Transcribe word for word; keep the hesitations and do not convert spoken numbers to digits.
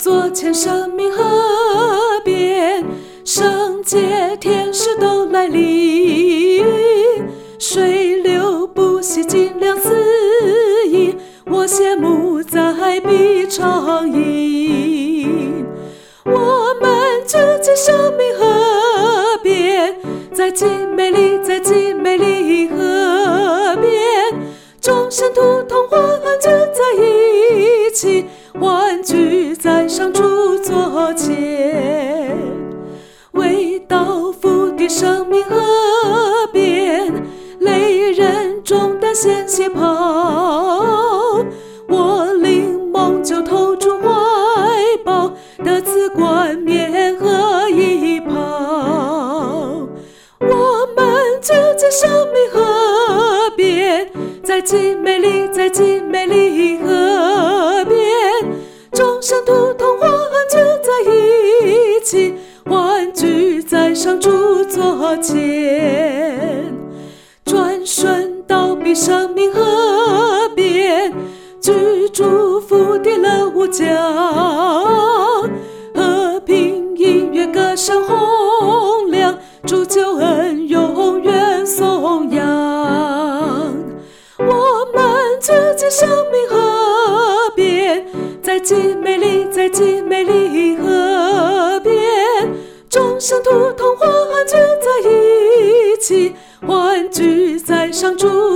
座前生命河边，圣洁天使都来临，水流不息，尽量肆意，我羡慕在彼长吟。我们聚集生命河边，在极美丽，在极美丽河边，众生徒同欢聚在一起，欢聚在上主座前。为道父的生命河边，累人重担献血跑，我灵梦就投注怀抱，得此冠冕和衣袍。我们聚集生命河边，在极美丽，在极美丽河边，众生徒同欢聚在一起，欢聚在上主座前。转瞬到彼生命河边，居祝福的乐无疆，和平音乐歌声洪亮，主救恩永远颂扬。我们聚集生命河边，在极美丽，在极美丽河边，众生徒同欢聚在一起，欢聚在上主